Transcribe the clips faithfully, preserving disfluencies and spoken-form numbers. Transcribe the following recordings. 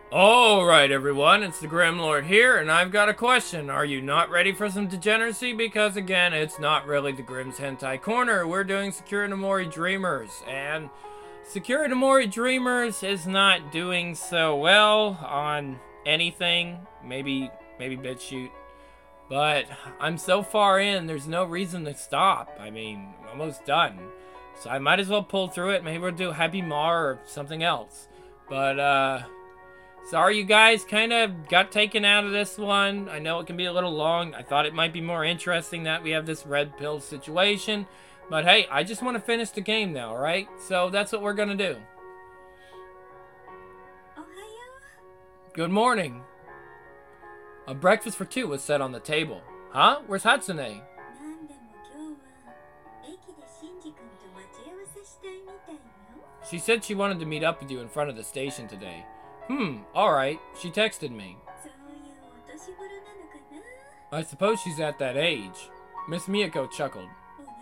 Alright everyone, it's the Grim Lord here, and I've got a question. Are you not ready for some degeneracy? Because again, it's not really the Grimm's Hentai Corner. We're doing Sakura no Mori Dreamers, and Sakura no Mori Dreamers is not doing so well on anything. Maybe, maybe BitChute. But I'm so far in, there's no reason to stop. I mean, I'm almost done. So I might as well pull through it. Maybe we'll do Happy Mar or something else. But, uh... sorry you guys kind of got taken out of this one. I know it can be a little long. I thought it might be more interesting that we have this red pill situation. But hey, I just want to finish the game now, alright? So that's what we're gonna do. Good morning. A breakfast for two was set on the table. Huh? Where's Hatsune? She said she wanted to meet up with you in front of the station today. Hmm, alright. She texted me. I suppose she's at that age. Miss Miyako chuckled.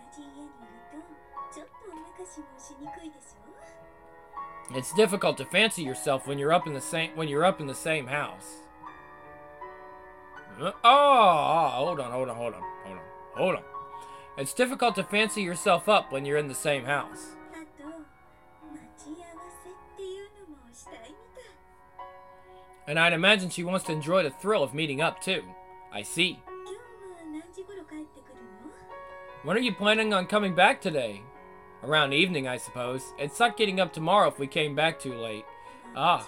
It's difficult to fancy yourself when you're up in the same when you're up in the same house. Uh, oh, hold on, hold on, hold on, hold on, hold on. It's difficult to fancy yourself up when you're in the same house. And I'd imagine she wants to enjoy the thrill of meeting up, too. I see. When are you planning on coming back today? Around evening, I suppose. It'd suck getting up tomorrow if we came back too late. Ah.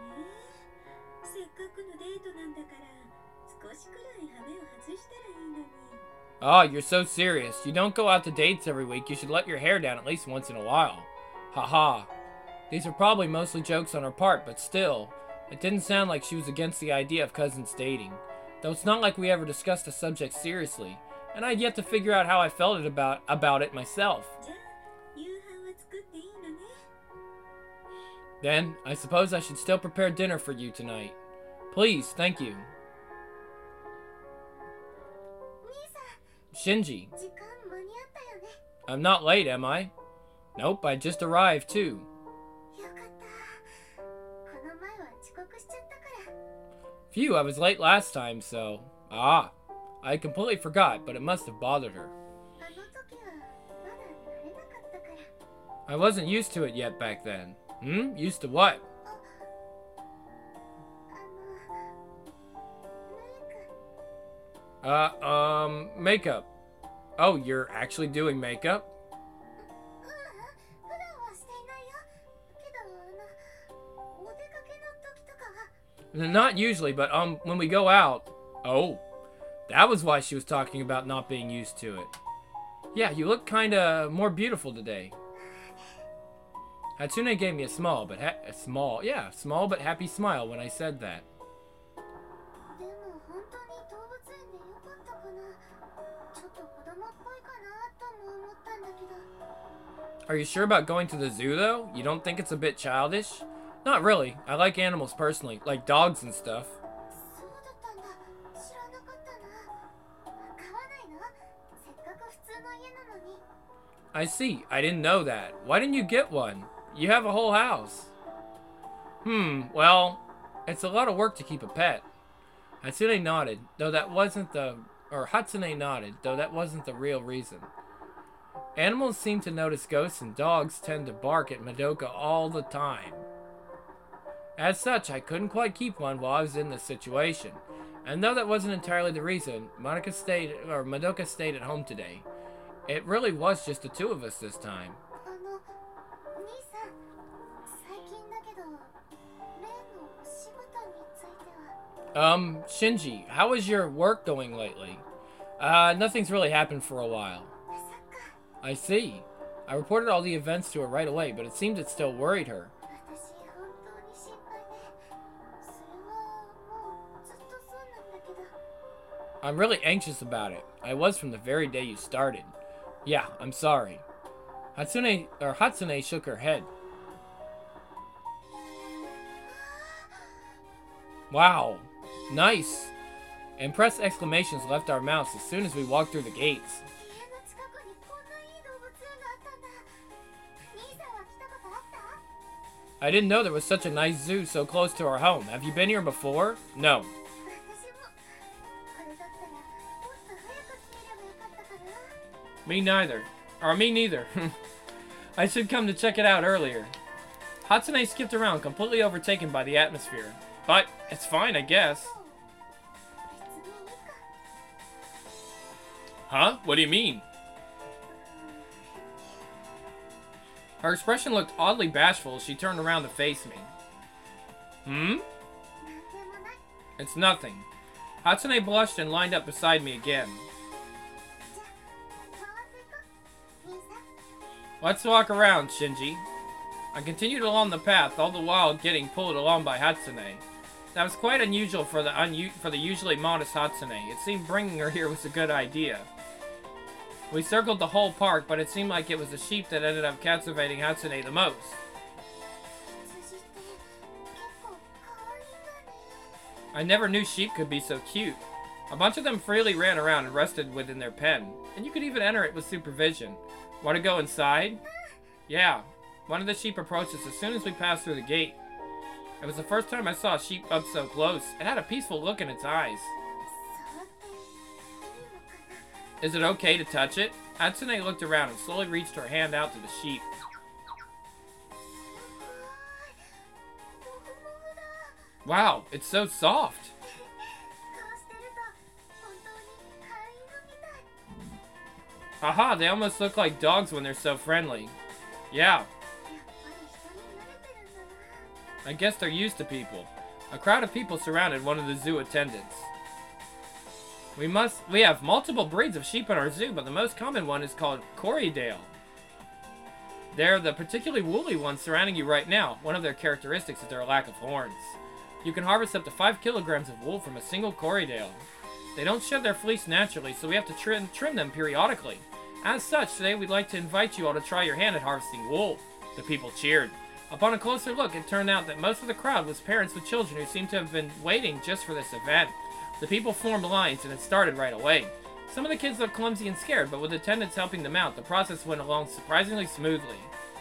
Oh, you're so serious. You don't go out to dates every week. You should let your hair down at least once in a while. Haha. These are probably mostly jokes on her part, but still... it didn't sound like she was against the idea of cousins dating. Though it's not like we ever discussed the subject seriously, and I'd yet to figure out how I felt it about, about it myself. Then, I suppose I should still prepare dinner for you tonight. Please, thank you. Shinji. I'm not late, am I? Nope, I just arrived too. Phew, I was late last time, so... ah, I completely forgot, but it must have bothered her. I wasn't used to it yet back then. Hmm? Used to what? Uh, um, makeup. Oh, you're actually doing makeup? Not usually, but um, when we go out... oh, that was why she was talking about not being used to it. Yeah, you look kinda more beautiful today. Hatsune gave me a small, but ha a small, yeah, small but happy smile when I said that. Are you sure about going to the zoo, though? You don't think it's a bit childish? Not really. I like animals personally, like dogs and stuff. I see. I didn't know that. Why didn't you get one? You have a whole house. Hmm, well, it's a lot of work to keep a pet. Hatsune nodded, though that wasn't the... or Hatsune nodded, though that wasn't the real reason. Animals seem to notice ghosts, and dogs tend to bark at Madoka all the time. As such, I couldn't quite keep one while I was in this situation. And though that wasn't entirely the reason, Monica stayed, or Madoka stayed at home today. It really was just the two of us this time. Um, Shinji, how is your work going lately? Uh, nothing's really happened for a while. I see. I reported all the events to her right away, but it seemed it still worried her. I'm really anxious about it. I was from the very day you started. Yeah, I'm sorry. Hatsune, or Hatsune shook her head. Wow. Nice. Impressed exclamations left our mouths as soon as we walked through the gates. I didn't know there was such a nice zoo so close to our home. Have you been here before? No. Me neither. Or me neither. I should come to check it out earlier. Hatsune skipped around, completely overtaken by the atmosphere. But, it's fine, I guess. Huh? What do you mean? Her expression looked oddly bashful as she turned around to face me. Hmm? It's nothing. Hatsune blushed and lined up beside me again. Let's walk around, Shinji. I continued along the path, all the while getting pulled along by Hatsune. That was quite unusual for the unu for the usually modest Hatsune. It seemed bringing her here was a good idea. We circled the whole park, but it seemed like it was the sheep that ended up captivating Hatsune the most. I never knew sheep could be so cute. A bunch of them freely ran around and rested within their pen, and you could even enter it with supervision. Want to go inside? Yeah. One of the sheep approached us as soon as we passed through the gate. It was the first time I saw a sheep up so close. It had a peaceful look in its eyes. Is it okay to touch it? Hatsune looked around and slowly reached her hand out to the sheep. Wow, it's so soft. Haha, they almost look like dogs when they're so friendly. Yeah. I guess they're used to people. A crowd of people surrounded one of the zoo attendants. We must, we have multiple breeds of sheep in our zoo, but the most common one is called Corriedale. They're the particularly woolly ones surrounding you right now. One of their characteristics is their lack of horns. You can harvest up to five kilograms of wool from a single Corriedale. They don't shed their fleece naturally, so we have to trim, trim them periodically. As such, today we'd like to invite you all to try your hand at harvesting wool. The people cheered. Upon a closer look, it turned out that most of the crowd was parents with children who seemed to have been waiting just for this event. The people formed lines and it started right away. Some of the kids looked clumsy and scared, but with attendants helping them out, the process went along surprisingly smoothly.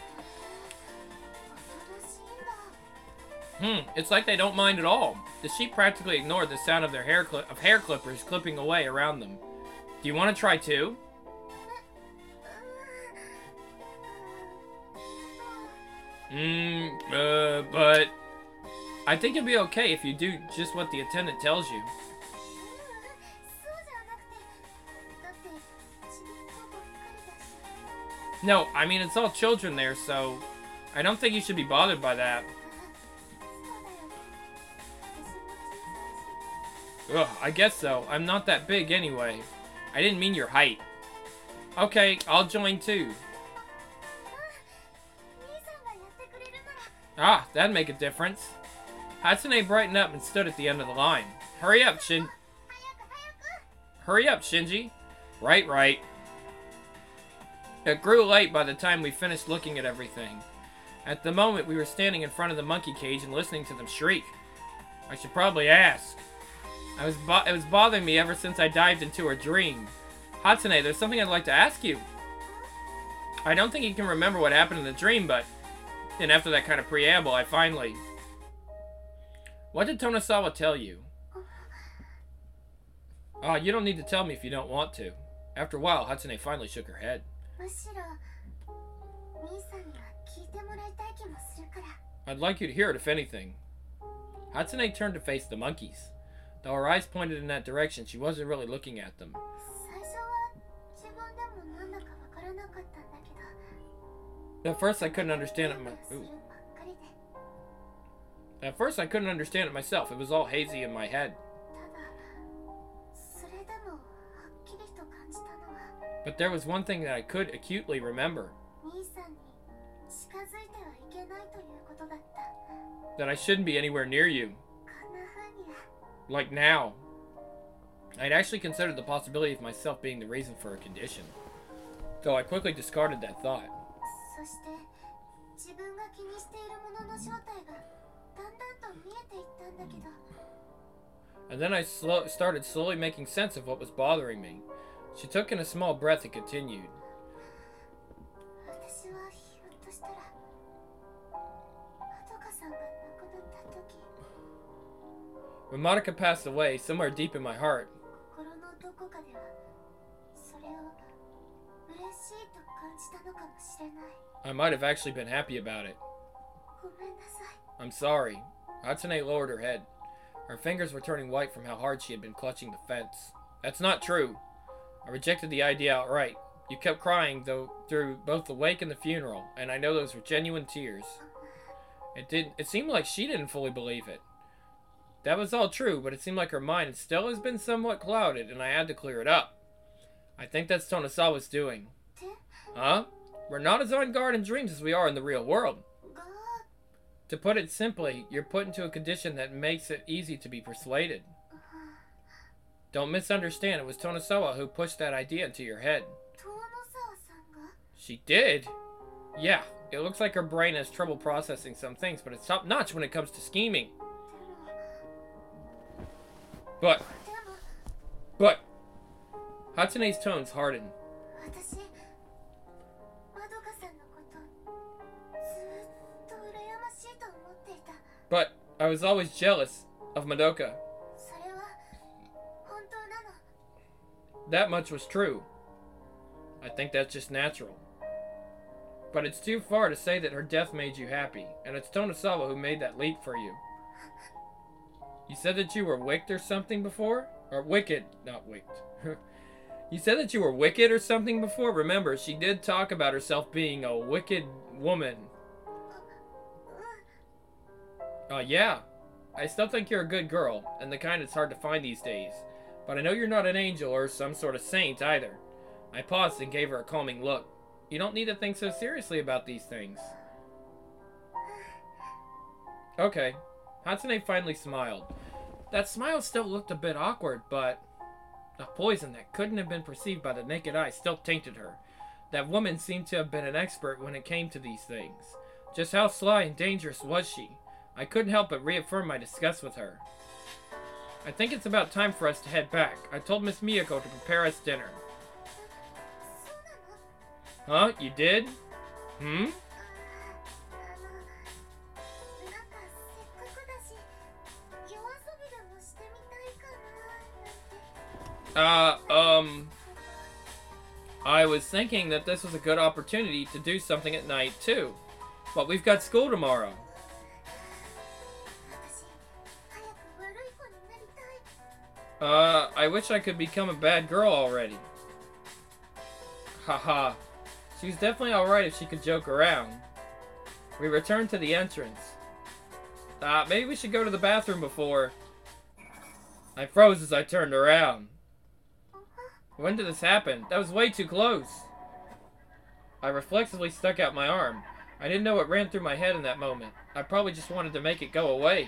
Hmm, it's like they don't mind at all. The sheep practically ignored the sound of their hair cli of hair clippers clipping away around them. Do you want to try too? Mmm, uh, but... I think it'll be okay if you do just what the attendant tells you. No, I mean, it's all children there, so... I don't think you should be bothered by that. Ugh, I guess so. I'm not that big anyway. I didn't mean your height. Okay, I'll join too. Ah, that'd make a difference. Hatsune brightened up and stood at the end of the line. Hurry up, Shin... Hurry up, Shinji. Right, right. It grew late by the time we finished looking at everything. At the moment, we were standing in front of the monkey cage and listening to them shriek. I should probably ask. I was bo it was bothering me ever since I dived into her dream. Hatsune, there's something I'd like to ask you. I don't think you can remember what happened in the dream, but... And after that kind of preamble, I finally... What did Tonosawa tell you? Oh, you don't need to tell me if you don't want to. After a while, Hatsune finally shook her head. I'd like you to hear it, if anything. Hatsune turned to face the monkeys. Though her eyes pointed in that direction, she wasn't really looking at them. At first, I couldn't understand it. My Ooh. At first, I couldn't understand it myself. It was all hazy in my head. But there was one thing that I could acutely remember. That I shouldn't be anywhere near you. Like now. I'd actually considered the possibility of myself being the reason for a condition. Though I quickly discarded that thought. And then I slow started slowly making sense of what was bothering me. She took in a small breath and continued. When Monica passed away, somewhere deep in my heart, I might have actually been happy about it. I'm sorry. Hatsune lowered her head. Her fingers were turning white from how hard she had been clutching the fence. That's not true. I rejected the idea outright. You kept crying, though, through both the wake and the funeral, and I know those were genuine tears. It didn't. It seemed like she didn't fully believe it. That was all true, but it seemed like her mind still has been somewhat clouded, and I had to clear it up. I think that's Tonosawa's doing. Huh? We're not as on guard in dreams as we are in the real world. To put it simply, you're put into a condition that makes it easy to be persuaded. Don't misunderstand, it was Tonosawa who pushed that idea into your head. She did? Yeah, it looks like her brain has trouble processing some things, but it's top notch when it comes to scheming. But, but, Hatsune's tones hardened. But I was always jealous of Madoka. That much was true. I think that's just natural. But it's too far to say that her death made you happy, and it's Tonosawa who made that leap for you. You said that you were wicked or something before? Or wicked, not wicked. You said that you were wicked or something before? Remember, she did talk about herself being a wicked woman. Uh, yeah. I still think you're a good girl, and the kind that's hard to find these days. But I know you're not an angel or some sort of saint either. I paused and gave her a calming look. You don't need to think so seriously about these things. Okay. Hatsune finally smiled. That smile still looked a bit awkward, but a poison that couldn't have been perceived by the naked eye still tainted her. That woman seemed to have been an expert when it came to these things. Just how sly and dangerous was she? I couldn't help but reaffirm my disgust with her. I think it's about time for us to head back. I told Miss Miyako to prepare us dinner. Huh? You did? Hmm? Uh, um... I was thinking that this was a good opportunity to do something at night, too. But we've got school tomorrow. Uh, I wish I could become a bad girl already. Haha. She was definitely alright if she could joke around. We returned to the entrance. Uh, maybe we should go to the bathroom before... I froze as I turned around. When did this happen? That was way too close. I reflexively stuck out my arm. I didn't know what ran through my head in that moment. I probably just wanted to make it go away.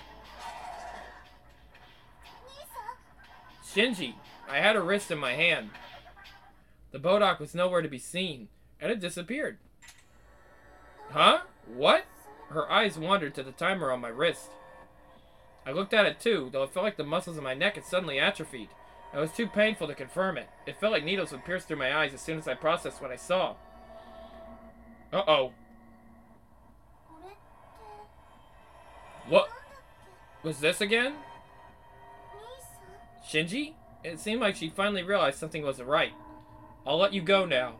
Shinji, I had her wrist in my hand. The Bodok was nowhere to be seen, and it disappeared. Huh? What? Her eyes wandered to the timer on my wrist. I looked at it too, though it felt like the muscles in my neck had suddenly atrophied. It was too painful to confirm it. It felt like needles would pierce through my eyes as soon as I processed what I saw. Uh-oh. What? Was this again? Shinji? It seemed like she finally realized something wasn't right. I'll let you go now.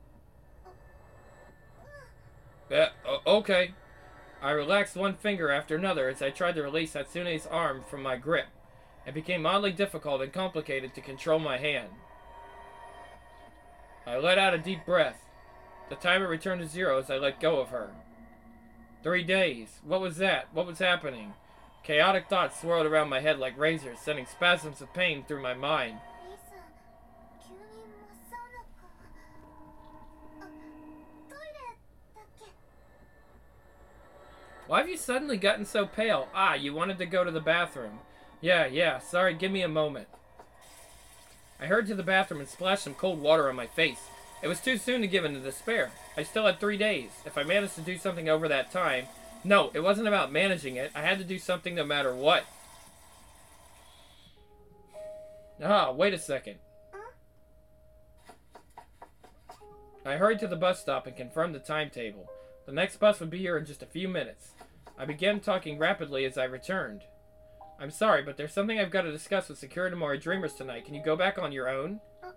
Uh, okay. I relaxed one finger after another as I tried to release Hatsune's arm from my grip. It became oddly difficult and complicated to control my hand. I let out a deep breath. The timer returned to zero as I let go of her. Three days. What was that? What was happening? Chaotic thoughts swirled around my head like razors, sending spasms of pain through my mind. Why have you suddenly gotten so pale? Ah, you wanted to go to the bathroom. Yeah, yeah, sorry, give me a moment. I hurried to the bathroom and splashed some cold water on my face. It was too soon to give in to despair. I still had three days. If I managed to do something over that time... No, it wasn't about managing it. I had to do something no matter what. Ah, wait a second. I hurried to the bus stop and confirmed the timetable. The next bus would be here in just a few minutes. I began talking rapidly as I returned. I'm sorry, but there's something I've got to discuss with Sakura Nomori Dreamers tonight. Can you go back on your own?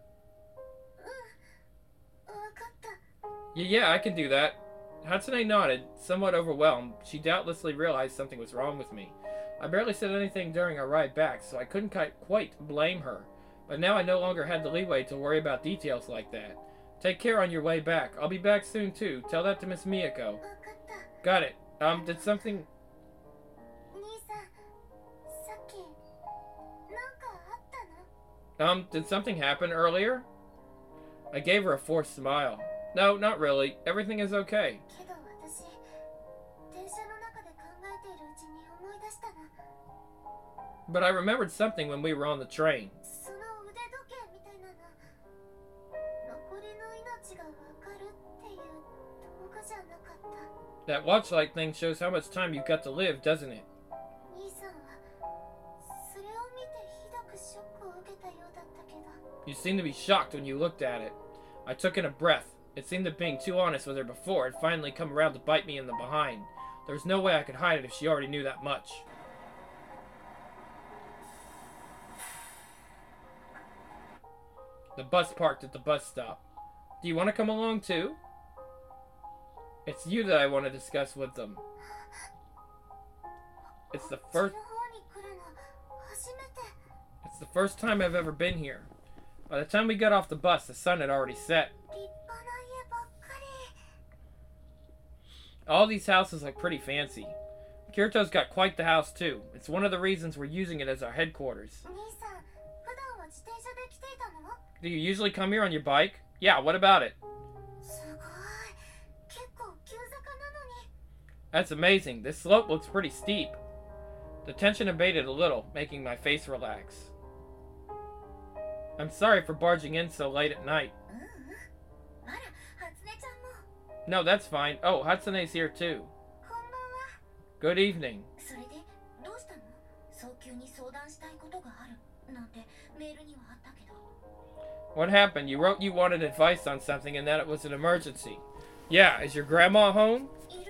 Yeah, yeah, I can do that. Hatsune nodded, somewhat overwhelmed. She doubtlessly realized something was wrong with me. I barely said anything during our ride back, so I couldn't quite blame her. But now I no longer had the leeway to worry about details like that. Take care on your way back. I'll be back soon, too. Tell that to Miss Miyako. Got it. Um, did something... Um, did something happen earlier? I gave her a forced smile. No, not really. Everything is okay. But I remembered something when we were on the train. That watch-like thing shows how much time you've got to live, doesn't it? You seemed to be shocked when you looked at it. I took in a breath. It seemed that being too honest with her before had finally come around to bite me in the behind. There was no way I could hide it if she already knew that much. The bus parked at the bus stop. Do you want to come along too? It's you that I want to discuss with them. It's the first... It's the first time I've ever been here. By the time we got off the bus, the sun had already set. All these houses look pretty fancy. Kirito's got quite the house too. It's one of the reasons we're using it as our headquarters. Do you usually come here on your bike? Yeah, what about it? That's amazing. This slope looks pretty steep. The tension abated a little, making my face relax. I'm sorry for barging in so late at night. No, that's fine. Oh, Hatsune's here too. Good evening. What happened? You wrote you wanted advice on something and that it was an emergency. Yeah, is your grandma home?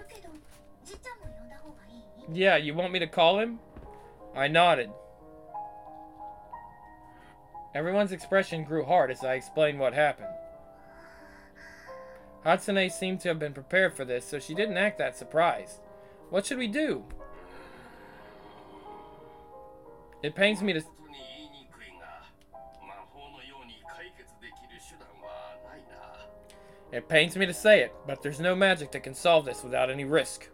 Yeah, you want me to call him? I nodded. Everyone's expression grew hard as I explained what happened. Hatsune seemed to have been prepared for this, so she didn't act that surprised. What should we do? It pains me to... It pains me to say it, but there's no magic that can solve this without any risk.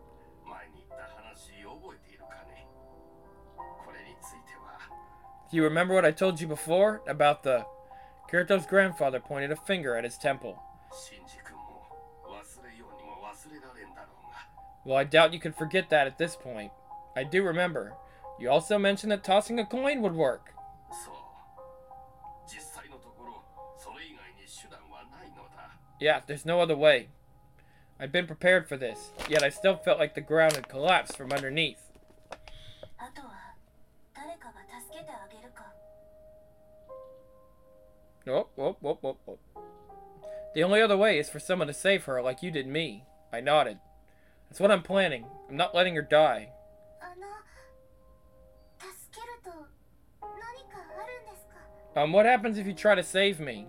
Do you remember what I told you before about the... Kirito's grandfather pointed a finger at his temple. Well, I doubt you could forget that at this point. I do remember. You also mentioned that tossing a coin would work. Yeah, there's no other way. I'd been prepared for this, yet I still felt like the ground had collapsed from underneath. Oh, oh, oh, oh, oh. The only other way is for someone to save her like you did me. I nodded. That's what I'm planning. I'm not letting her die. Um, what happens if you try to save me?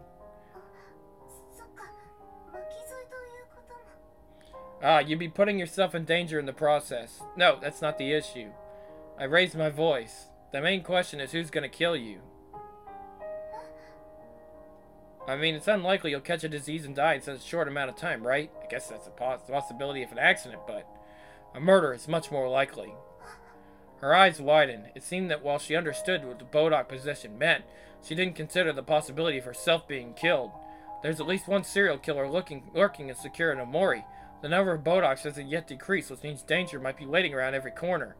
Ah, you'd be putting yourself in danger in the process. No, that's not the issue. I raised my voice. The main question is who's gonna kill you. I mean, it's unlikely you'll catch a disease and die in such a short amount of time, right? I guess that's a poss possibility of an accident, but a murder is much more likely. Her eyes widened. It seemed that while she understood what the Bodok position meant, she didn't consider the possibility of herself being killed. There's at least one serial killer lurking, lurking in Sakura Nomori. The number of Bodoks hasn't yet decreased, which means danger might be waiting around every corner.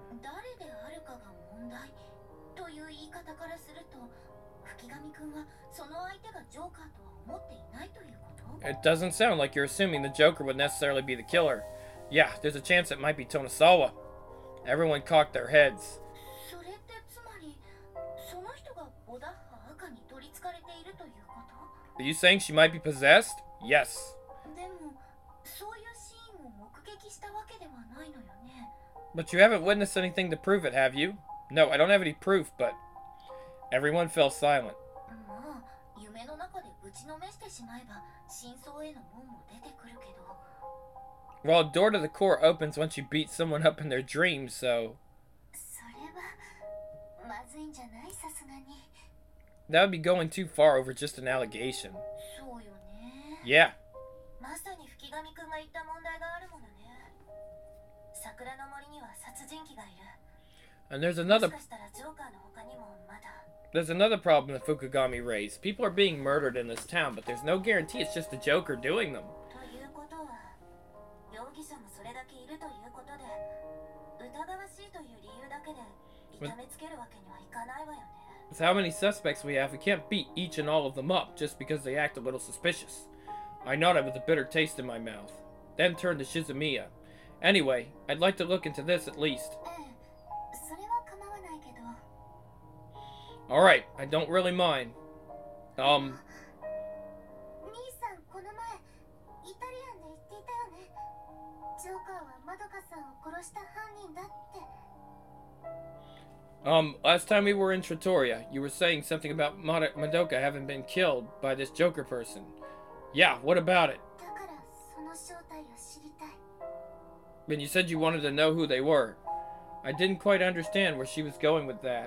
It doesn't sound like you're assuming the Joker would necessarily be the killer. Yeah, there's a chance it might be Tonosawa. Everyone cocked their heads. Are you saying she might be possessed? Yes. But you haven't witnessed anything to prove it, have you? No, I don't have any proof, but everyone fell silent. Well, a door to the core opens once you beat someone up in their dreams, so... That would be going too far over just an allegation. Yeah. And there's another... There's another problem that Fukugami raised. People are being murdered in this town, but there's no guarantee it's just the Joker doing them. With, with how many suspects we have, we can't beat each and all of them up just because they act a little suspicious. I nodded with a bitter taste in my mouth, then turned to Shizumiya. Anyway, I'd like to look into this at least. Alright, I don't really mind. Um... Um, last time we were in Trattoria, you were saying something about Mad Madoka having been killed by this Joker person. Yeah, what about it? And you said you wanted to know who they were. I didn't quite understand where she was going with that.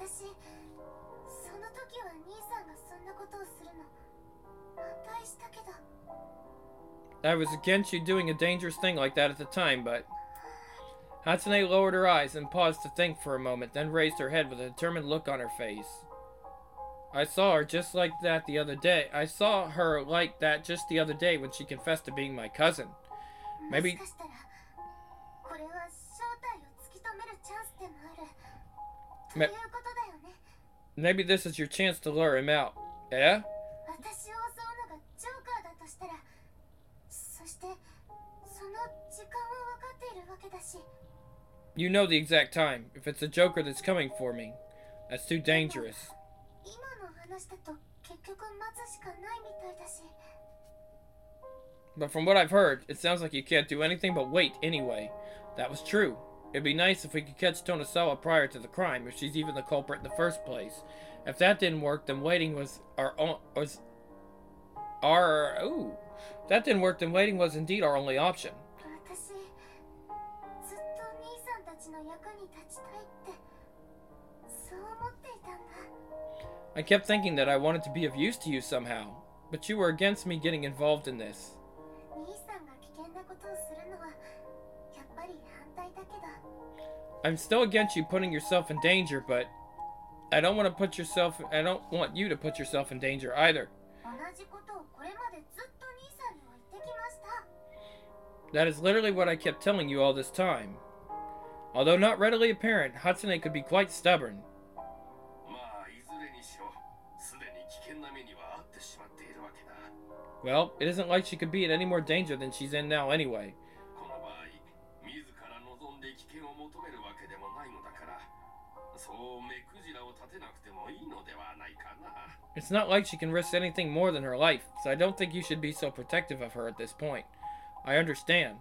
I was against you doing a dangerous thing like that at the time, but... Hatsune lowered her eyes and paused to think for a moment, then raised her head with a determined look on her face. I saw her just like that the other day. I saw her like that just the other day when she confessed to being my cousin. Maybe... Maybe this is your chance to lure him out. Yeah? You know the exact time. If it's a Joker that's coming for me, that's too dangerous. But from what I've heard, it sounds like you can't do anything but wait anyway. That was true. It'd be nice if we could catch Tonosawa prior to the crime, if she's even the culprit in the first place. If that didn't work, then waiting was our own, was our, ooh. If that didn't work, then waiting was indeed our only option. I kept thinking that I wanted to be of use to you somehow, but you were against me getting involved in this. I'm still against you putting yourself in danger, but I don't want to put yourself, I don't want you to put yourself in danger either. That is literally what I kept telling you all this time. Although not readily apparent, Hatsune could be quite stubborn. Well, it isn't like she could be in any more danger than she's in now anyway. It's not like she can risk anything more than her life, so I don't think you should be so protective of her at this point. I understand.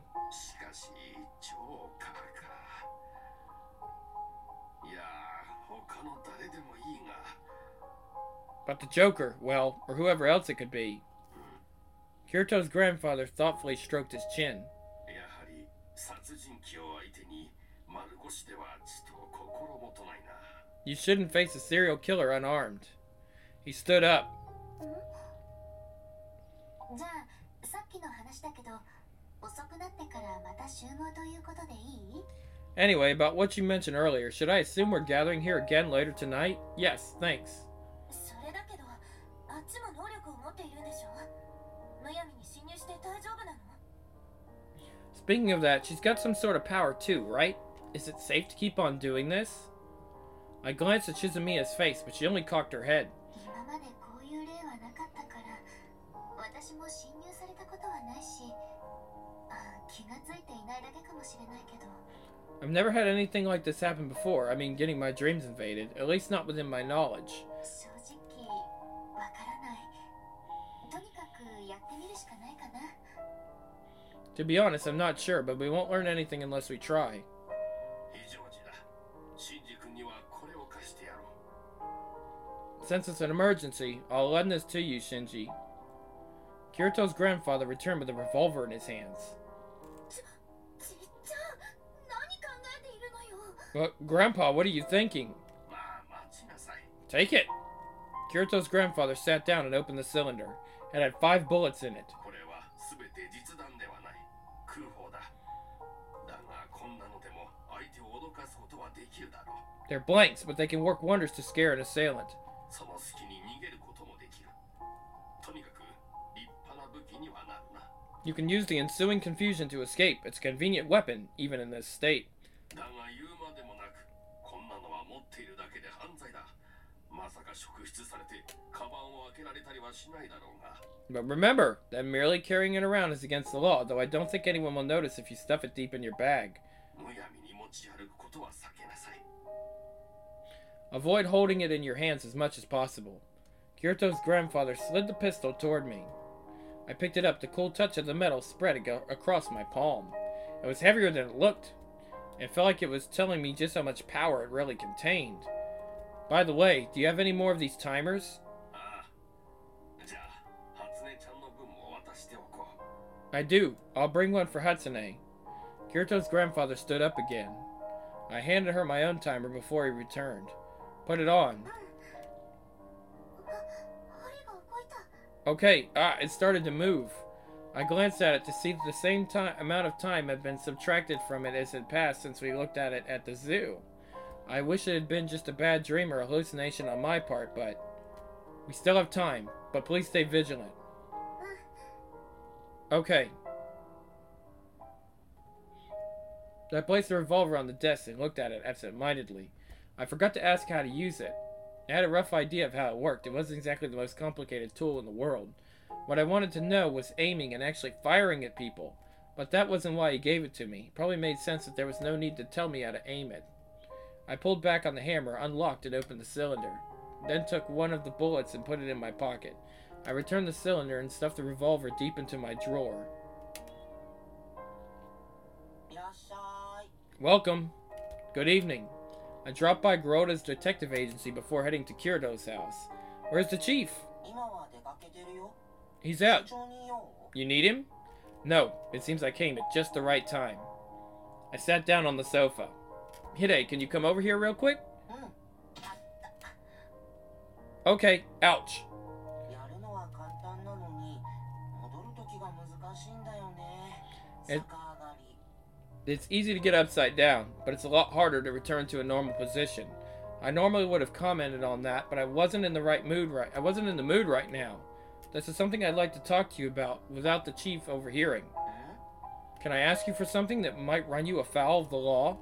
But the Joker, well, or whoever else it could be. Kirito's grandfather thoughtfully stroked his chin. You shouldn't face a serial killer unarmed. He stood up. Anyway, about what you mentioned earlier, should I assume we're gathering here again later tonight? Yes, thanks. Speaking of that, she's got some sort of power too, right? Is it safe to keep on doing this? I glanced at Shizumiya's face, but she only cocked her head. I've never had anything like this happen before. I mean, getting my dreams invaded. At least not within my knowledge. To be honest, I'm not sure, but we won't learn anything unless we try. Since it's an emergency, I'll lend this to you, Shinji. Kirito's grandfather returned with a revolver in his hands. But, Grandpa, what are you thinking? Take it! Kirito's grandfather sat down and opened the cylinder. It had five bullets in it. They're blanks, but they can work wonders to scare an assailant. You can use the ensuing confusion to escape. It's a convenient weapon, even in this state. But remember, that merely carrying it around is against the law, though I don't think anyone will notice if you stuff it deep in your bag. Avoid holding it in your hands as much as possible. Kirito's grandfather slid the pistol toward me. I picked it up. The cool touch of the metal spread across my palm. It was heavier than it looked. It felt like it was telling me just how much power it really contained. By the way, do you have any more of these timers? I do. I'll bring one for Hatsune. Kirito's grandfather stood up again. I handed her my own timer before he returned. Put it on. Okay, ah, it started to move. I glanced at it to see that the same time, amount of time had been subtracted from it as had passed since we looked at it at the zoo. I wish it had been just a bad dream or a hallucination on my part, but we still have time. But please stay vigilant. Okay. I placed the revolver on the desk and looked at it absent-mindedly. I forgot to ask how to use it. I had a rough idea of how it worked. It wasn't exactly the most complicated tool in the world. What I wanted to know was aiming and actually firing at people. But that wasn't why he gave it to me. It probably made sense that there was no need to tell me how to aim it. I pulled back on the hammer, unlocked and opened the cylinder. Then took one of the bullets and put it in my pocket. I returned the cylinder and stuffed the revolver deep into my drawer. Welcome. Good evening. I dropped by Garota's detective agency before heading to Kirito's house. Where's the chief? He's out. You need him? No, it seems I came at just the right time. I sat down on the sofa. Hide, can you come over here real quick? Okay, ouch. It, it's easy to get upside down, but it's a lot harder to return to a normal position. I normally would have commented on that, but I wasn't in the right mood right. I wasn't in the mood right now. This is something I'd like to talk to you about without the chief overhearing. Can I ask you for something that might run you afoul of the law?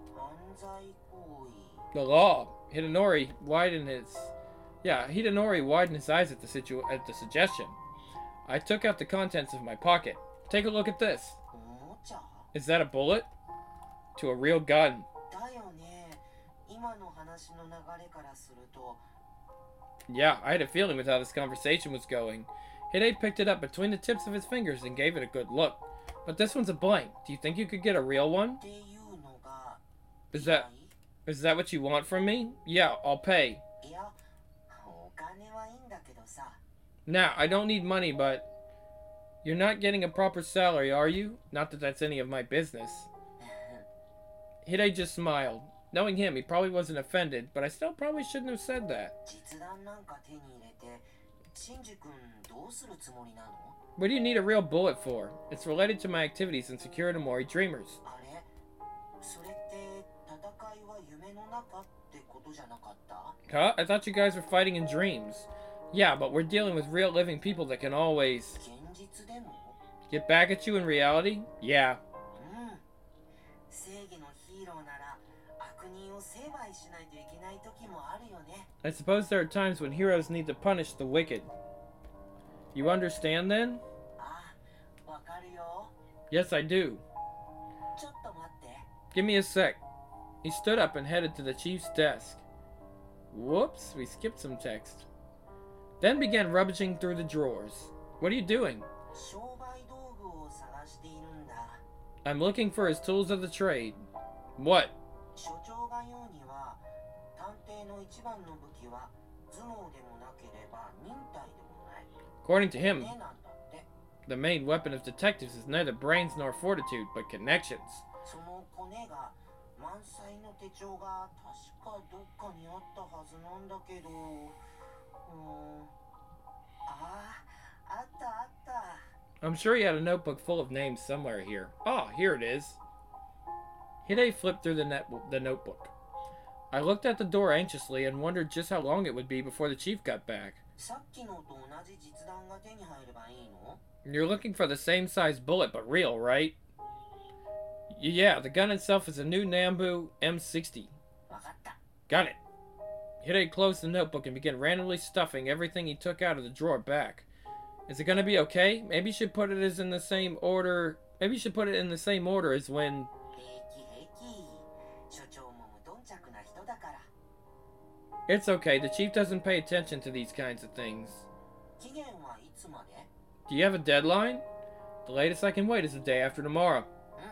The law. Hidenori widened his... Yeah, Hidenori widened his eyes at the situ at the suggestion. I took out the contents of my pocket. Take a look at this. Is that a bullet? To a real gun. Yeah, I had a feeling with how this conversation was going. Hide picked it up between the tips of his fingers and gave it a good look. But this one's a blank. Do you think you could get a real one? Is that... Is that what you want from me? Yeah, I'll pay. Now, I don't need money, but... You're not getting a proper salary, are you? Not that that's any of my business. Hide just smiled. Knowing him, he probably wasn't offended, but I still probably shouldn't have said that. What do you need a real bullet for? It's related to my activities in Securinomori Dreamers. Huh? I thought you guys were fighting in dreams. Yeah, but we're dealing with real living people that can always... Get back at you in reality? Yeah. I suppose there are times when heroes need to punish the wicked. You understand then? Yes, I do. Give me a sec. He stood up and headed to the chief's desk. Whoops, we skipped some text. Then began rummaging through the drawers. What are you doing? I'm looking for his tools of the trade. What? According to him, the main weapon of detectives is neither brains nor fortitude, but connections. I'm sure he had a notebook full of names somewhere here. Ah, here it is. Hide flipped through the, net the notebook. I looked at the door anxiously and wondered just how long it would be before the chief got back. You're looking for the same size bullet, but real, right? Yeah, the gun itself is a new Nambu M sixty. Got it. Hide closed the notebook and began randomly stuffing everything he took out of the drawer back. Is it gonna be okay? Maybe you should put it as in the same order. Maybe you should put it in the same order as when. It's okay. The chief doesn't pay attention to these kinds of things. Do you have a deadline? The latest I can wait is the day after tomorrow.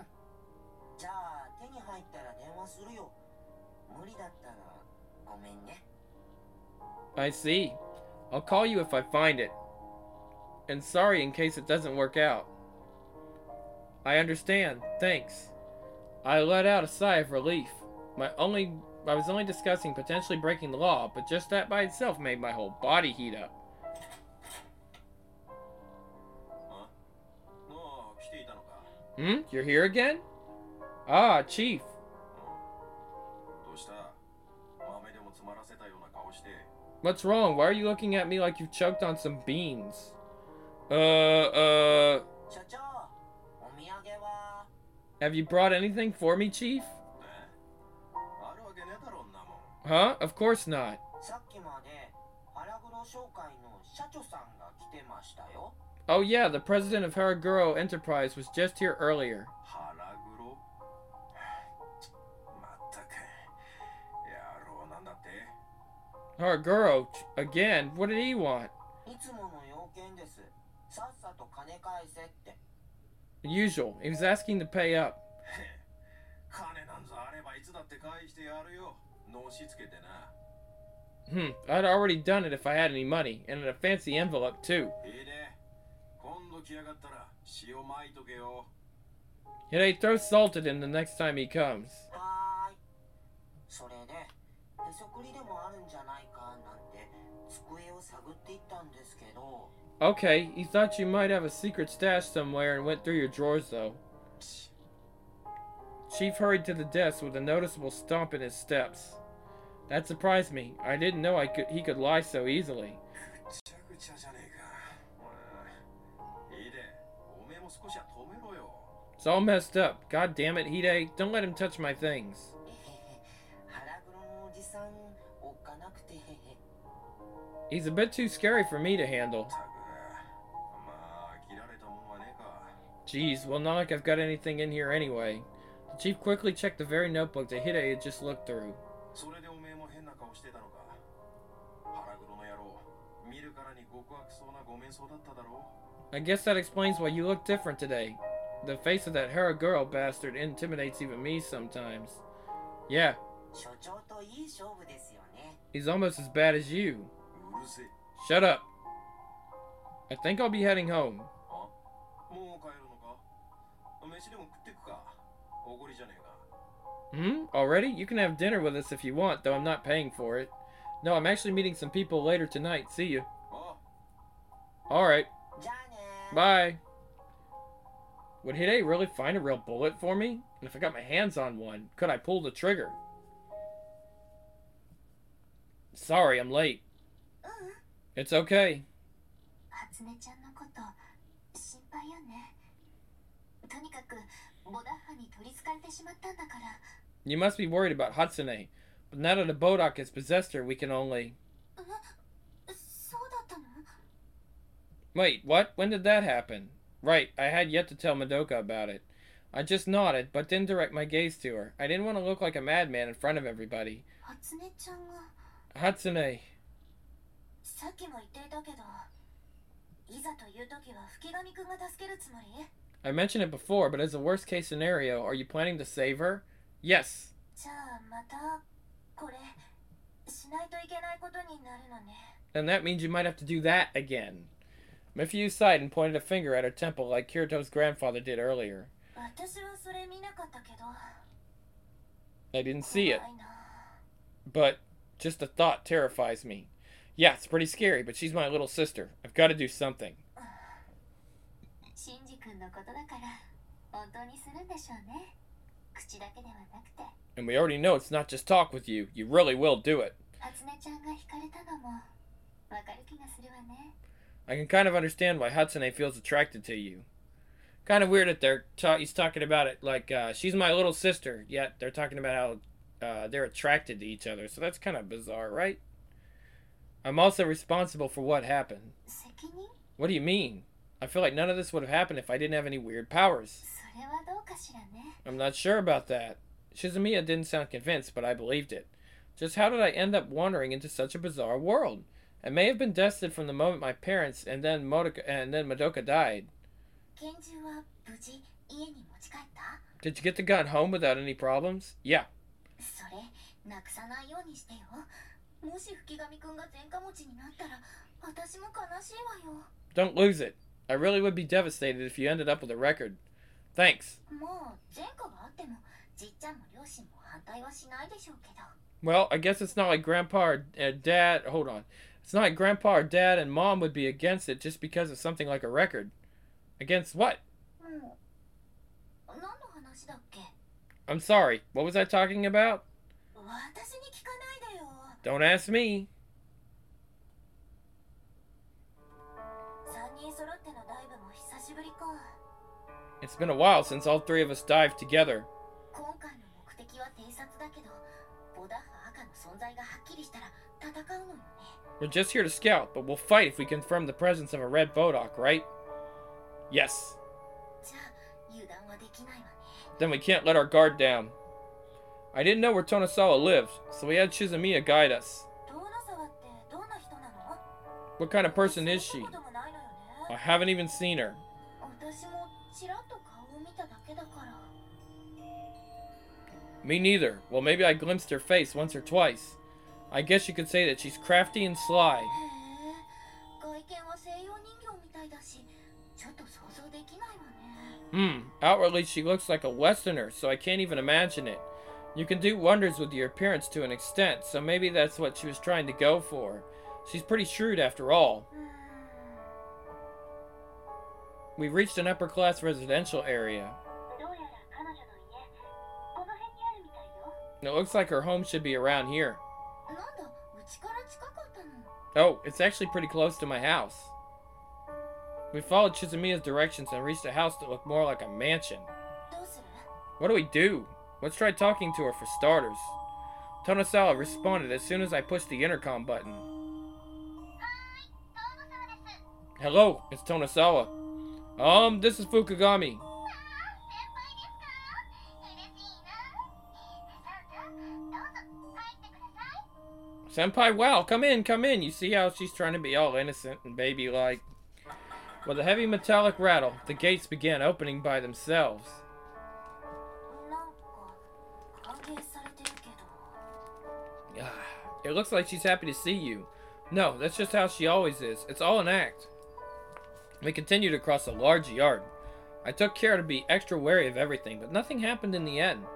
I see. I'll call you if I find it. And sorry in case it doesn't work out. I understand. Thanks. I let out a sigh of relief. My only... I was only discussing potentially breaking the law, but just that by itself made my whole body heat up. Hmm? You're here again? Ah, Chief. What's wrong? Why are you looking at me like you've choked on some beans? Uh, uh... Have you brought anything for me, Chief? Huh? Of course not. Oh yeah, the president of Haraguro Enterprise was just here earlier. Haraguro? Again? What did he want? Usual. He was asking to pay up. Hmm, I'd already done it if I had any money, and in a fancy envelope too. Hide, throw salt at him the next time he comes. Okay, he thought you might have a secret stash somewhere and went through your drawers though. Chief hurried to the desk with a noticeable stomp in his steps. That surprised me. I didn't know I could he could lie so easily. It's all messed up. God damn it, Hide. Don't let him touch my things. He's a bit too scary for me to handle. Jeez, well not like I've got anything in here anyway. The chief quickly checked the very notebook that Hide had just looked through. I guess that explains why you look different today. The face of that Haraguro bastard intimidates even me sometimes. Yeah. He's almost as bad as you. Shut up. I think I'll be heading home. Hmm? Already? You can have dinner with us if you want, though I'm not paying for it. No, I'm actually meeting some people later tonight. See you. Alright. Bye. Would Hide really find a real bullet for me? And if I got my hands on one, could I pull the trigger? Sorry, I'm late. It's okay. You must be worried about Hatsune. But now that the Bodok has possessed her, we can only... Wait, what? When did that happen? Right, I had yet to tell Madoka about it. I just nodded, but didn't direct my gaze to her. I didn't want to look like a madman in front of everybody. Hatsune. I mentioned it before, but as a worst case scenario, are you planning to save her? Yes. And that means you might have to do that again. Mifuyu sighed and pointed a finger at her temple like Kirito's grandfather did earlier. I didn't see it. But just the thought terrifies me. Yeah, it's pretty scary, but she's my little sister. I've got to do something. And we already know it's not just talk with you. You really will do it. I can kind of understand why Hatsune feels attracted to you. Kind of weird that they're ta he's talking about it like uh, she's my little sister, yet they're talking about how uh, they're attracted to each other. So that's kind of bizarre, right? I'm also responsible for what happened. What do you mean? I feel like none of this would have happened if I didn't have any weird powers. I'm not sure about that. Shizumiya didn't sound convinced, but I believed it. Just how did I end up wandering into such a bizarre world? I may have been destined from the moment my parents and then Modoka, and then Madoka died. Did you get the gun home without any problems? Yeah. Don't lose it. I really would be devastated if you ended up with a record. Thanks. Well, I guess it's not like Grandpa or uh, Dad... Hold on. It's not like Grandpa or Dad and Mom would be against it just because of something like a record. Against what? I'm sorry. What was I talking about? Don't ask me. It's been a while since all three of us dived together. We're just here to scout, but we'll fight if we confirm the presence of a red Bodok, right? Yes. Then we can't let our guard down. I didn't know where Tonosawa lived, so we had Shizumiya guide us. What kind of person is she? I haven't even seen her. Me neither. Well, maybe I glimpsed her face once or twice. I guess you could say that she's crafty and sly. Hmm, outwardly she looks like a Westerner, so I can't even imagine it. You can do wonders with your appearance to an extent, so maybe that's what she was trying to go for. She's pretty shrewd after all. We've reached an upper-class residential area. It looks like her home should be around here. Oh, it's actually pretty close to my house. We followed Shizumiya's directions and reached a house that looked more like a mansion. What do we do? Let's try talking to her for starters. Tonosawa responded as soon as I pushed the intercom button. Hello, it's Tonosawa. Um, this is Fukugami. Senpai, wow, come in, come in. You see how she's trying to be all innocent and baby-like? With a heavy metallic rattle, the gates began opening by themselves. It looks like she's happy to see you. No, that's just how she always is. It's all an act. We continued across a large yard. I took care to be extra wary of everything, but nothing happened in the end.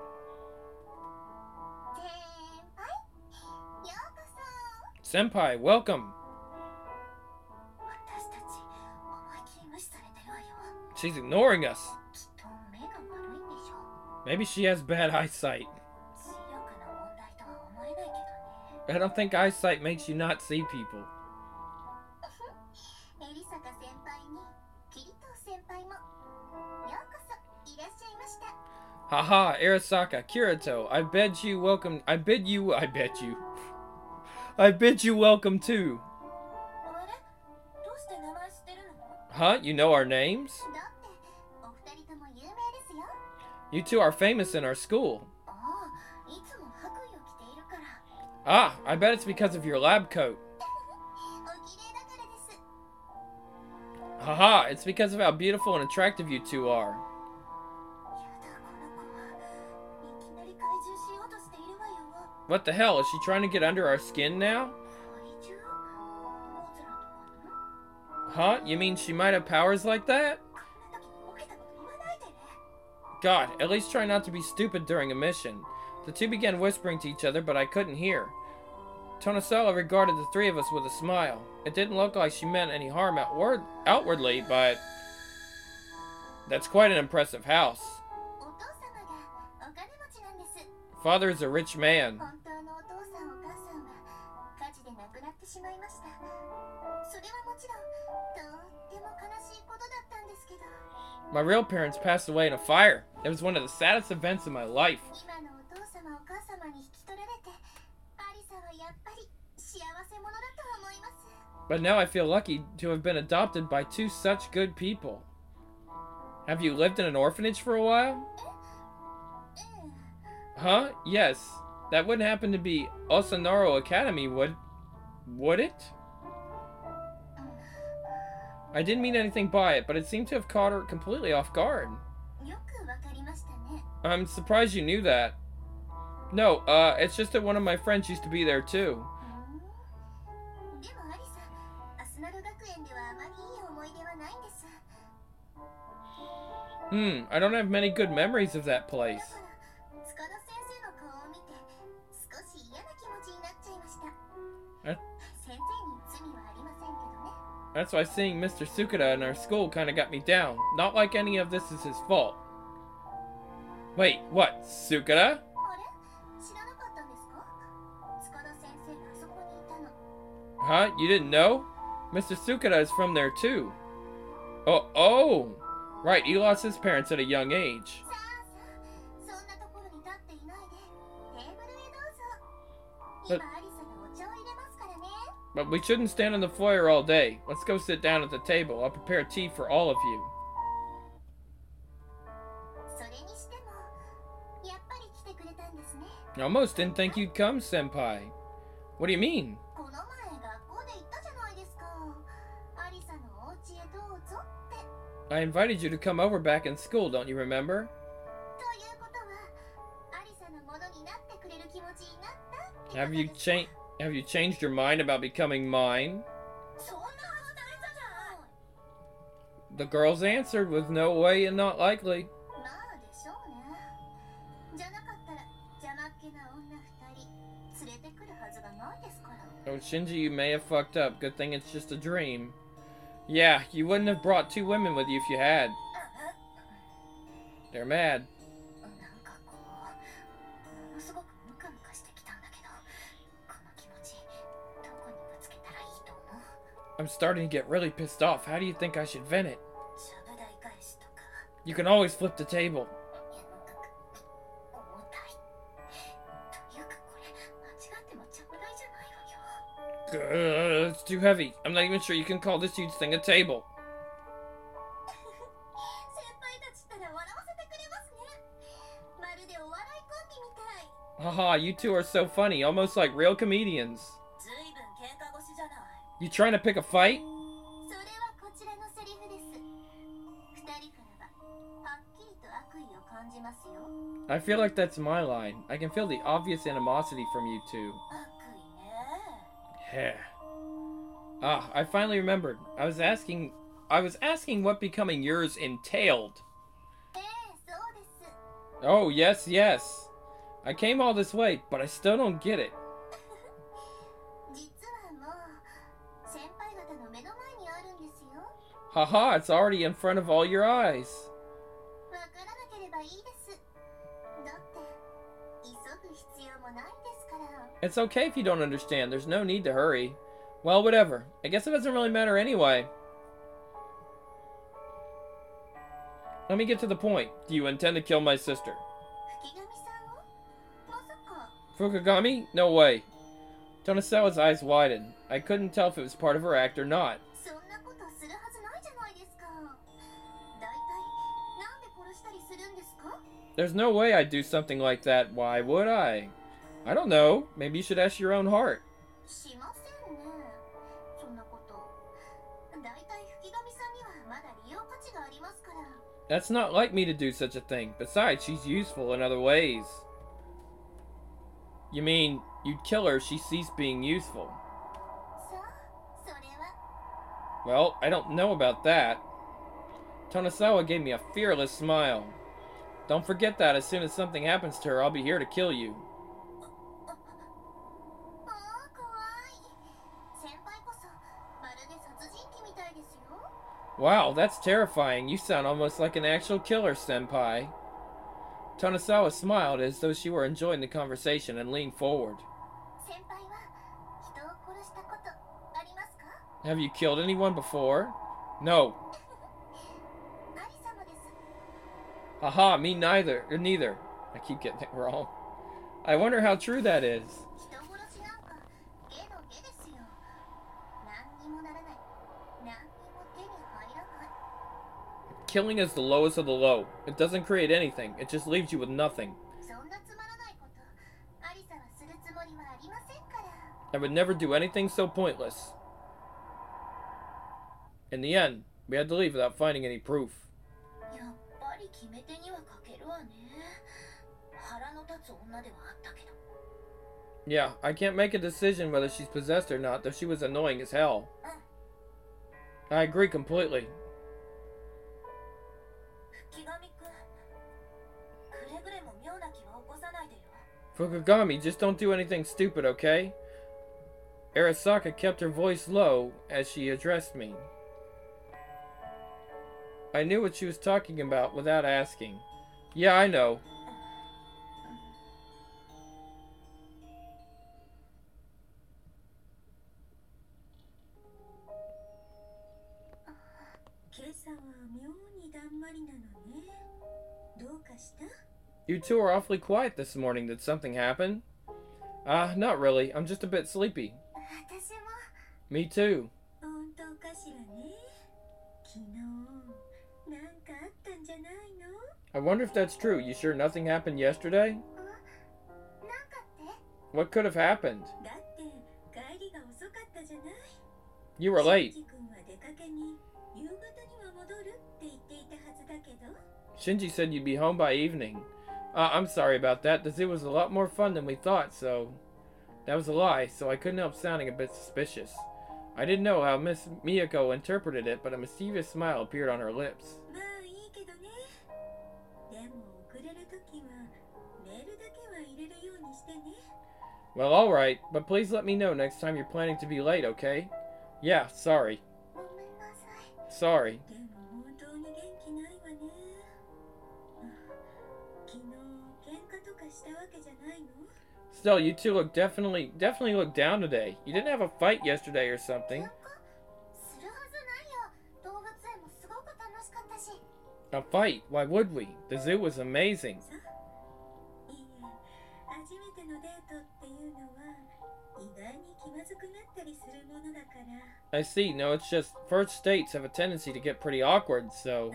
Senpai, welcome. She's ignoring us. Maybe she has bad eyesight. I don't think eyesight makes you not see people. Haha, Arasaka, Kirito, I bid you welcome. I bid you. I bid you. I bid you welcome too. Huh? You know our names? You two are famous in our school. Ah, I bet it's because of your lab coat. Haha, it's because of how beautiful and attractive you two are. What the hell? Is she trying to get under our skin now? Huh? You mean she might have powers like that? God, at least try not to be stupid during a mission. The two began whispering to each other, but I couldn't hear. Tonosawa regarded the three of us with a smile. It didn't look like she meant any harm outward outwardly, but... That's quite an impressive house. Father is a rich man. My real parents passed away in a fire. It was one of the saddest events of my life. But now I feel lucky to have been adopted by two such good people. Have you lived in an orphanage for a while? Huh? Yes. That wouldn't happen to be Osanaro Academy, would... Would it? I didn't mean anything by it, but it seemed to have caught her completely off guard. I'm surprised you knew that. No, uh, it's just that one of my friends used to be there too. Hmm, I don't have many good memories of that place. That, that's why seeing Mister Sukada in our school kind of got me down. Not like any of this is his fault. Wait, what? Sukada? Huh? You didn't know? Mister Sukada is from there too. Oh, oh! Right, he lost his parents at a young age. But, but we shouldn't stand in the foyer all day. Let's go sit down at the table. I'll prepare tea for all of you. I almost didn't think you'd come, Senpai. What do you mean? I invited you to come over back in school, don't you remember? Have you changed? Have you changed your mind about becoming mine? The girls answered with no way and not likely. Oh, Shinji, you may have fucked up. Good thing it's just a dream. Yeah, you wouldn't have brought two women with you if you had. They're mad. I'm starting to get really pissed off. How do you think I should vent it? You can always flip the table. Uh, it's too heavy. I'm not even sure you can call this huge thing a table. Haha, you two are so funny, almost like real comedians. You trying to pick a fight? I feel like that's my line. I can feel the obvious animosity from you two. Ah, I finally remembered. I was asking I was asking what becoming yours entailed. Oh, yes, yes. I came all this way, but I still don't get it. Haha, it's already in front of all your eyes. It's okay if you don't understand. There's no need to hurry. Well, whatever. I guess it doesn't really matter anyway. Let me get to the point. Do you intend to kill my sister? Fukugami? No way. Tonosawa's eyes widened. I couldn't tell if it was part of her act or not. There's no way I'd do something like that. Why would I? I don't know. Maybe you should ask your own heart. That's not like me to do such a thing. Besides, she's useful in other ways. You mean you'd kill her if she ceased being useful? Well, I don't know about that. Tonosawa gave me a fearless smile. Don't forget that as soon as something happens to her, I'll be here to kill you. Wow, that's terrifying. You sound almost like an actual killer, Senpai. Tonosawa smiled as though she were enjoying the conversation and leaned forward. Have you killed anyone before? No. Haha, me neither. Or neither. I keep getting it wrong. I wonder how true that is. Killing is the lowest of the low. It doesn't create anything. It just leaves you with nothing. I would never do anything so pointless. In the end, we had to leave without finding any proof. Yeah, I can't make a decision whether she's possessed or not, though she was annoying as hell. I agree completely. Fukugami, just don't do anything stupid, okay? Arasaka kept her voice low as she addressed me. I knew what she was talking about without asking. Yeah, I know. You two are awfully quiet this morning. Did something happen? Ah, uh, not really. I'm just a bit sleepy. Me too. I wonder if that's true. You sure nothing happened yesterday? What could have happened? You were late. Shinji said you'd be home by evening. Uh, I'm sorry about that. The zoo was a lot more fun than we thought, so... That was a lie, so I couldn't help sounding a bit suspicious. I didn't know how Miss Miyako interpreted it, but a mischievous smile appeared on her lips. Well, alright, but please let me know next time you're planning to be late, okay? Yeah, sorry. Sorry. Still, you two look definitely, definitely look down today. You didn't have a fight yesterday or something. A fight? Why would we? The zoo was amazing. I see. No, it's just first dates have a tendency to get pretty awkward, so...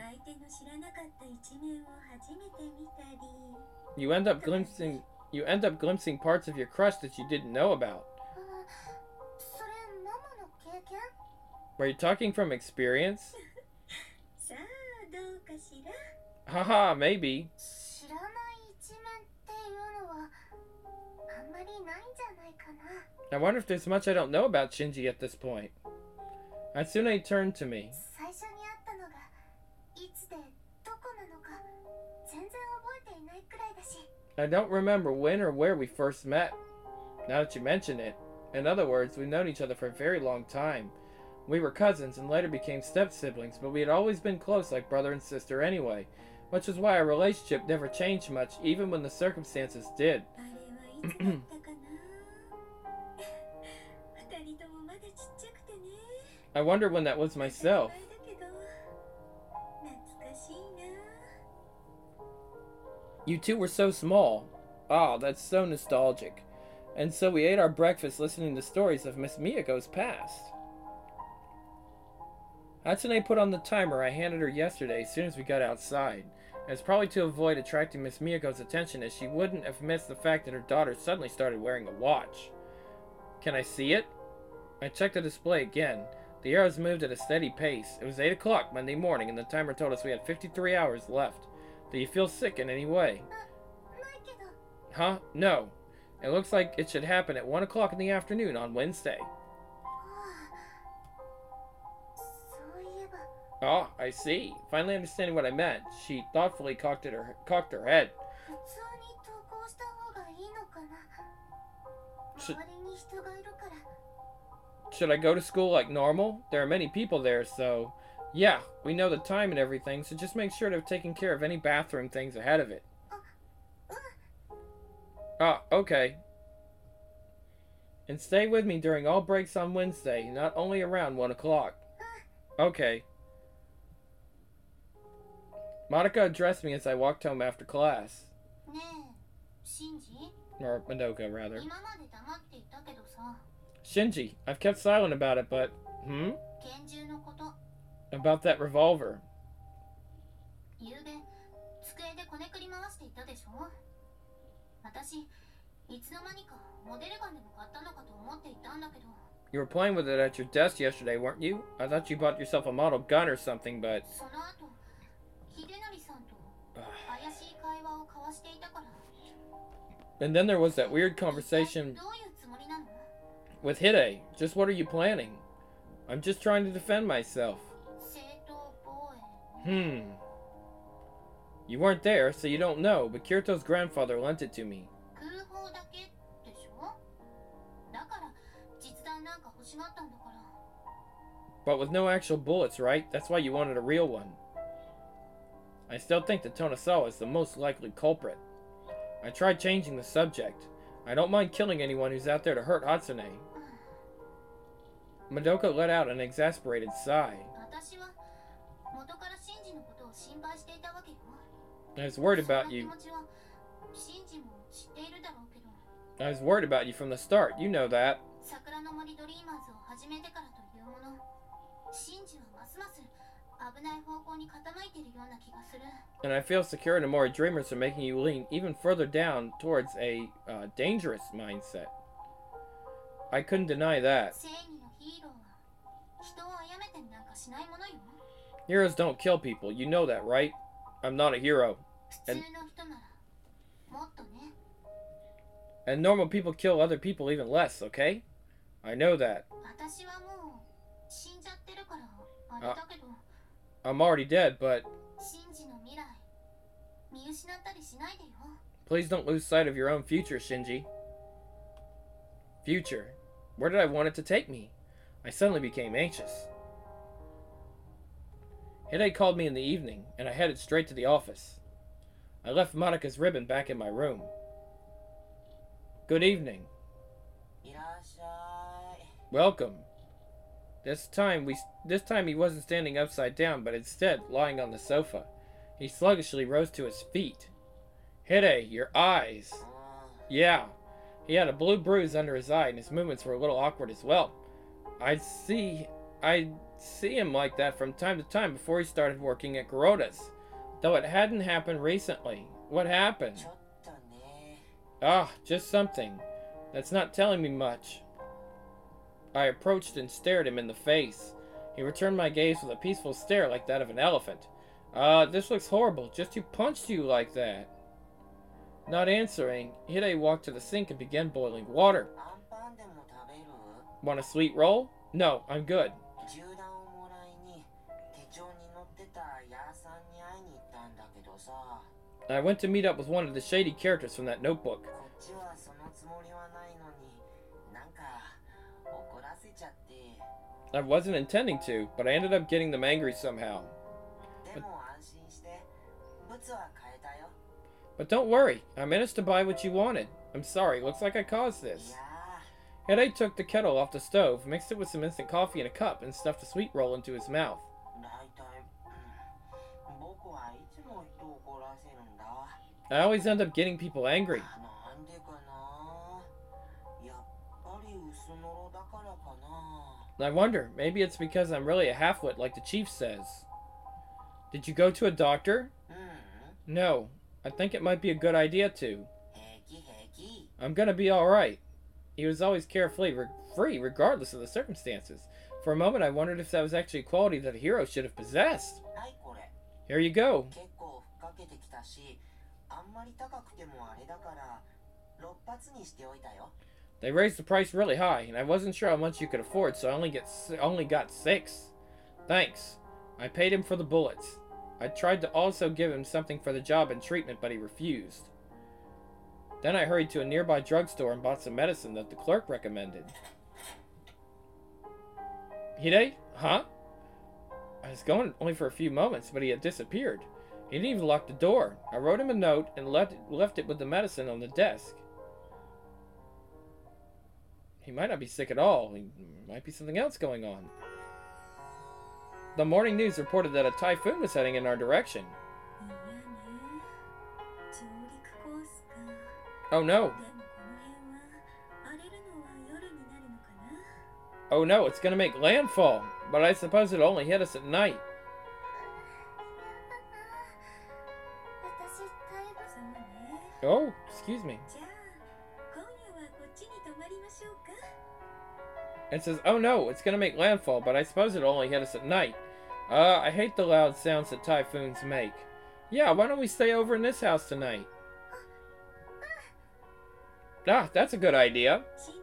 You end up glimpsing... You end up glimpsing parts of your crush that you didn't know about. Were you talking from experience? Haha, maybe. I wonder if there's much I don't know about Shinji at this point. Hatsune turned to me. I don't remember when or where we first met. Now that you mention it. In other words, we've known each other for a very long time. We were cousins and later became step-siblings, but we had always been close like brother and sister anyway, which is why our relationship never changed much, even when the circumstances did. I wonder when that was myself. You two were so small. Ah, that's so nostalgic. And so we ate our breakfast listening to stories of Miss Miyako's past. Hatsune put on the timer I handed her yesterday as soon as we got outside. And it's probably to avoid attracting Miss Miyako's attention, as she wouldn't have missed the fact that her daughter suddenly started wearing a watch. Can I see it? I checked the display again. The arrows moved at a steady pace. It was eight o'clock Monday morning, and the timer told us we had fifty-three hours left. Do you feel sick in any way? Huh? No. It looks like it should happen at one o'clock in the afternoon on Wednesday. そういえば Oh, I see. Finally understanding what I meant. She thoughtfully cocked, it her, cocked her head. 普通に投稿した方がいいのかな。 Should, 周りに人がいるから。 should I go to school like normal? There are many people there, so... Yeah, we know the time and everything, so just make sure to have taken care of any bathroom things ahead of it. Ah, okay. And stay with me during all breaks on Wednesday, not only around one o'clock. Okay. Monica addressed me as I walked home after class. ねえ、シンジ Or Madoka, rather. 今まで黙っていたけどさ、 Shinji, I've kept silent about it, but... Hmm? 拳銃のこと、 About that revolver. ゆうべ、机でこねくり回していたでしょ。私、いつの間にかモデルガンでも買ったのかと思っていたんだけど。 You were playing with it at your desk yesterday, weren't you? I thought you bought yourself a model gun or something, but... その後、秀則さんと怪しい会話を交わしていたから。 And then there was that weird conversation どういうつもりなの？ with Hide. Just what are you planning? I'm just trying to defend myself. 正当防衛。 Hmm. You weren't there, so you don't know, but Kirito's grandfather lent it to me. 空砲だけでしょ？だから実弾なんか欲しがったんだから。 But with no actual bullets, right? That's why you wanted a real one. I still think that Tonosawa is the most likely culprit. I tried changing the subject. I don't mind killing anyone who's out there to hurt Hatsune. Madoka let out an exasperated sigh. 私は元からシンジのことを心配していたわけよ。 I was worried その about 気 you. 持ちはシンジも知っているだろうけど、 I was worried about you from the start. You know that. 桜の森ドリーマーズを始めてからというもの、シンジはますます危ない方向に傾いているような気がする。 And I feel Sakura no Mori dreamers are making you lean even further down towards a uh, dangerous mindset. I couldn't deny that. 正義のヒーローは人を殺めてなんかしないものよ。 Heroes don't kill people. You know that, right? I'm not a hero. 普通の人ならもっとね。 And normal people kill other people even less, okay? I know that. 私はもう死んじゃってるからあれだけど、 I'm already dead, but シンジの未来見失ったりしないでよ。 please don't lose sight of your own future, Shinji. Future? Where did I want it to take me? I suddenly became anxious. Hide called me in the evening, and I headed straight to the office. I left Monika's ribbon back in my room. Good evening. いらっしゃい。 Welcome. This time we this time he wasn't standing upside down, but instead lying on the sofa. He sluggishly rose to his feet. Hide, your eyes. うん Yeah. He had a blue bruise under his eye, and his movements were a little awkward as well. I'd see I'd see him like that from time to time before he started working at Kuroda's. Though it hadn't happened recently. What happened? ちょっとね。 Ah, just something. That's not telling me much. I approached and stared him in the face. He returned my gaze with a peaceful stare like that of an elephant. Uh, this looks horrible. Just who punched you like that? Not answering, Hide walked to the sink and began boiling water. アンパンでも食べる？ Want a sweet roll? No, I'm good. 銃弾をもらいに手帳に載ってたヤーさんに会いに行ったんだけどさ。 I went to meet up with one of the shady characters from that notebook. こっちはそのつもりはないのに、なんか怒らせちゃって。 I wasn't intending to, but I ended up getting them angry somehow. でも安心して、ブツは変えたよ。 But don't worry, I managed to buy what you wanted. I'm sorry, looks like I caused い this. や Hide took the kettle off the stove, mixed it with some instant coffee in a cup, and stuffed a sweet roll into his mouth. ー、だいたい、うん、僕はいつも人を怒らせるんだ。 I always end up getting people angry. なんでかな。やっぱり薄のろだからかな。 I wonder, maybe it's because I'm really a half-wit like the chief says. Did you go to a doctor? うん、 No. I think it might be a good idea to. 平気平気。 I'm gonna be alright. He was always carefree, re- free regardless of the circumstances. For a moment I wondered if that was actually a quality that a hero should have possessed. はいこれ。 Here you go. 結構ふっかけてきたし、あんまり高くてもあれだから、 ろっ発にしておいたよ。 They raised the price really high, and I wasn't sure how much you could afford, so I only get only got six. Thanks. I paid him for the bullets. I tried to also give him something for the job and treatment, but he refused. Then I hurried to a nearby drugstore and bought some medicine that the clerk recommended. Hide? Huh? I was gone only for a few moments, but he had disappeared. He didn't even lock the door. I wrote him a note and left it, left it with the medicine on the desk. He might not be sick at all. He might be something else going on. The morning news reported that a typhoon was heading in our direction. Oh no. Oh no, it's gonna make landfall. But I suppose it'll only hit us at night. Oh, excuse me. It says, oh no, it's gonna make landfall, but I suppose it'll only hit us at night. Uh, I hate the loud sounds that typhoons make. Yeah, why don't we stay over in this house tonight? Ah, that's a good idea.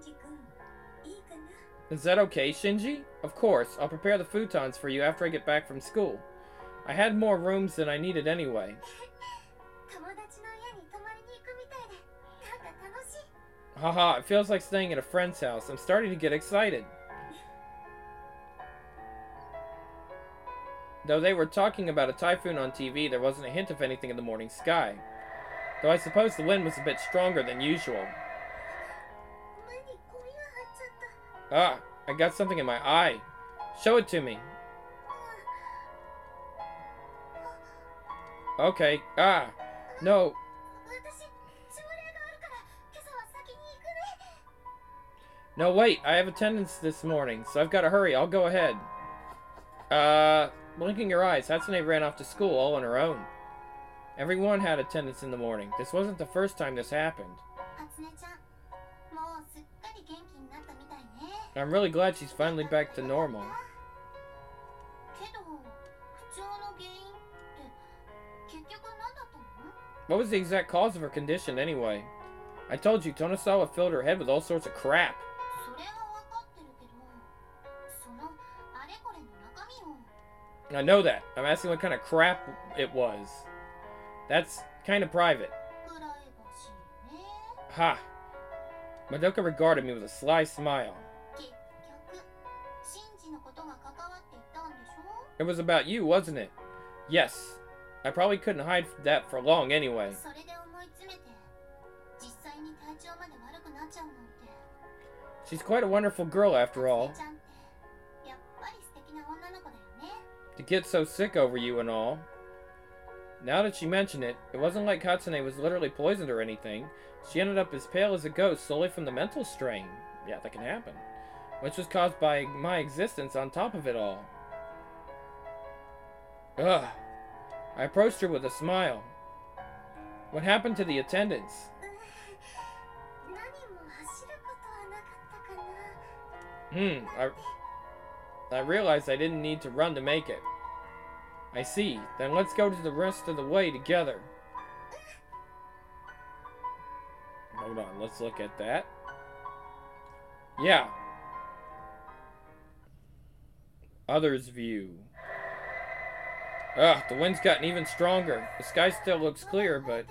Is that okay, Shinji? Of course, I'll prepare the futons for you after I get back from school. I had more rooms than I needed anyway. Haha, it feels like staying at a friend's house. I'm starting to get excited. Though they were talking about a typhoon on T V, there wasn't a hint of anything in the morning sky. Though I suppose the wind was a bit stronger than usual. Ah, I got something in my eye. Show it to me. Okay, ah, no. No, wait, I have attendance this morning, so I've got to hurry. I'll go ahead. Uh, blinking your eyes, Hatsune ran off to school all on her own. Everyone had attendance in the morning. This wasn't the first time this happened. I'm really glad she's finally back to normal. What was the exact cause of her condition anyway? I told you, Tonosawa filled her head with all sorts of crap. I know that. I'm asking what kind of crap it was. That's kind of private. Ha! Madoka regarded me with a sly smile. It was about you, wasn't it? Yes. I probably couldn't hide that for long anyway. She's quite a wonderful girl after all. To get so sick over you and all. Now that she mentioned it, it wasn't like Hatsune was literally poisoned or anything. She ended up as pale as a ghost solely from the mental strain. Yeah, that can happen. Which was caused by my existence on top of it all. Ugh. I approached her with a smile. What happened to the attendance? Hmm, I, I realized I didn't need to run to make it. I see. Then let's go to the rest of the way together. Hold on, let's look at that. Yeah. Others view. Ugh, the wind's gotten even stronger. The sky still looks clear, but...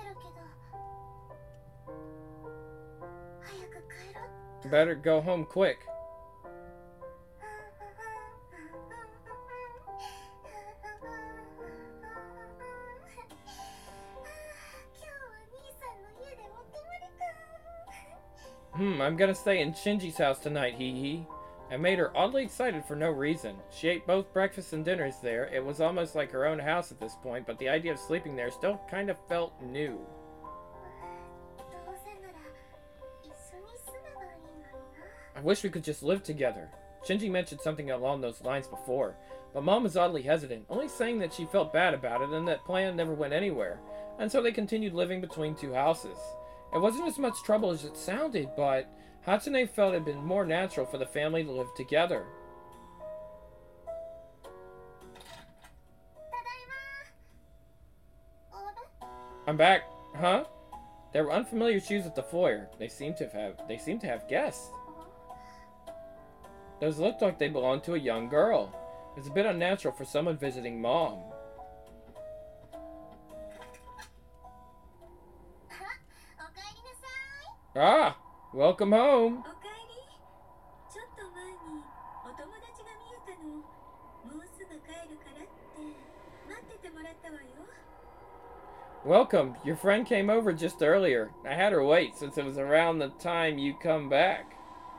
better go home quick. Hmm, I'm gonna stay in Shinji's house tonight, hee hee. I made her oddly excited for no reason. She ate both breakfasts and dinners there. It was almost like her own house at this point, but the idea of sleeping there still kind of felt new. I wish we could just live together. Shinji mentioned something along those lines before, but Mom was oddly hesitant, only saying that she felt bad about it and that plan never went anywhere, and so they continued living between two houses. It wasn't as much trouble as it sounded, but Hatsune felt it had been more natural for the family to live together. I'm back. Huh? There were unfamiliar shoes at the foyer. They seem to have they seem to have guests. Those looked like they belonged to a young girl. It's a bit unnatural for someone visiting Mom. Ah, welcome home. Welcome. Your friend came over just earlier. I had her wait since it was around the time you come back.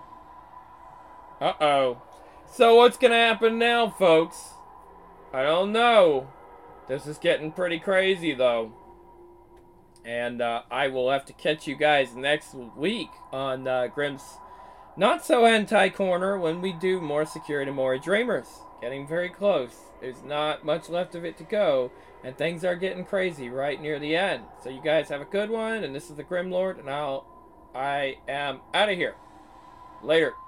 Uh-oh. So what's gonna happen now, folks? I don't know. This is getting pretty crazy, though. And uh, I will have to catch you guys next week on uh, Grimm's Not So Hentai Corner when we do more Security Mori Dreamers. Getting very close. There's not much left of it to go. And things are getting crazy right near the end. So you guys have a good one. And this is the Grim Lord. And I'll, I am out of here. Later.